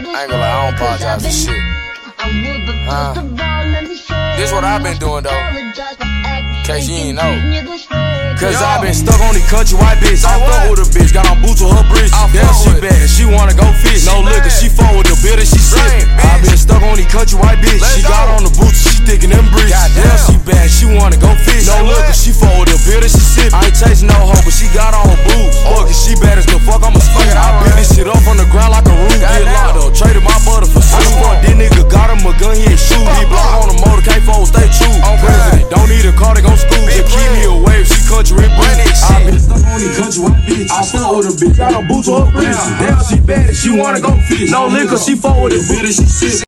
I ain't gonna lie, I don't apologize for shit. This what I've been doing though, in case you ain't know. Cause I been stuck on the country white bitch. I fuck with a bitch, got on boots with her britches. Damn, she bad, she wanna go fish. No liquor, she fuck with the bitter, she sippin'. I been stuck on the country white bitch. She got on the boots, she thinkin' them britches. Damn, she bad, she wanna go fish. No liquor, she fuck with the bitter, she sippin'. I ain't chasing no hoe, but she got on her boots. Fuck it, she bad as the fuck, I'ma spin it. I beat this shit up on the ground like a root. Get locked up, traded my butter for soup. This nigga got him a gun, he ain't shoot. He block on the motor, can't fold, stay true. President, don't need a car, they gon' school. Just keep me away if she country with I been stuck on the country white bitch. I fuck with a bitch, got on boots with her britches. Damn, she bad, she wanna go fish. No liquor, she fuck with the bitter, she sick.